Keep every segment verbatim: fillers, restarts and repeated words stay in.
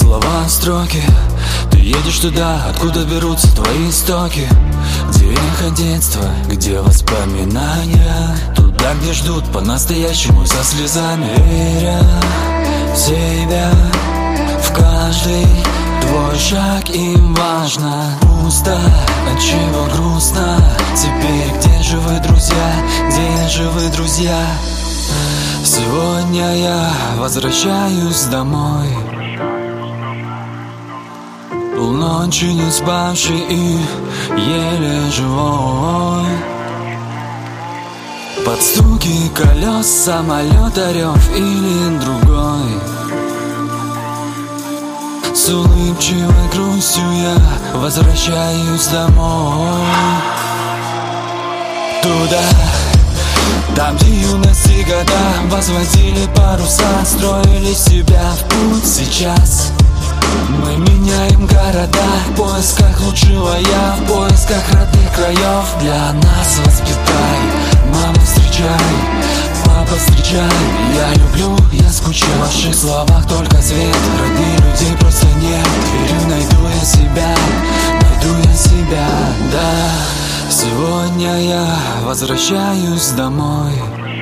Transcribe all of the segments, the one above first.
слова, строки. Ты едешь туда, откуда берутся твои истоки, где эхо детства, где воспоминания, туда, где ждут по-настоящему со слезами, веря в себя, в каждый твой шаг им важно. Пусто, отчего грустно? Теперь где же вы, друзья? Где же вы, друзья? Сегодня я возвращаюсь домой, полночи не спавший и еле живой. Под стуки колес самолета, рев или другой. С улыбчивой грустью я возвращаюсь домой. Туда, там, где юность и года возводили паруса, строили себя в путь. Сейчас мы меняем города в поисках лучшего я, в поисках родных краев. Для нас воспитай, мама, встречай, папа, встречай. Я люблю, я скучаю, в ваших словах только свет. Родных людей просто нет. Верю, найду я себя, найду я себя, да. Сегодня я возвращаюсь домой,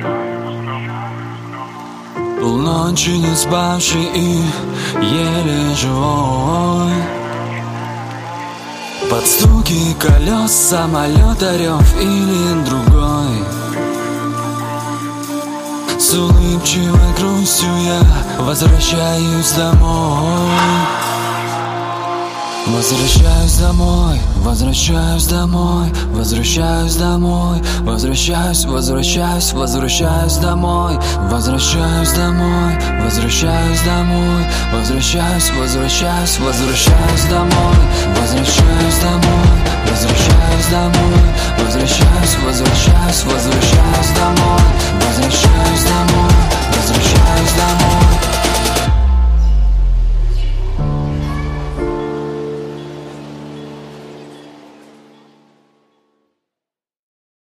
полночи не спавший и еле живой. Под стуки колес самолета, рев или другой. С улыбчивой грустью я возвращаюсь домой. Возвращаюсь домой, возвращаюсь домой, возвращаюсь домой, возвращаюсь, возвращаюсь, возвращаюсь домой, возвращаюсь домой, возвращаюсь домой, возвращаюсь, возвращаюсь, возвращаюсь домой, возвращаюсь домой, возвращаюсь домой, возвращаюсь, возвращаюсь, возвращаюсь домой.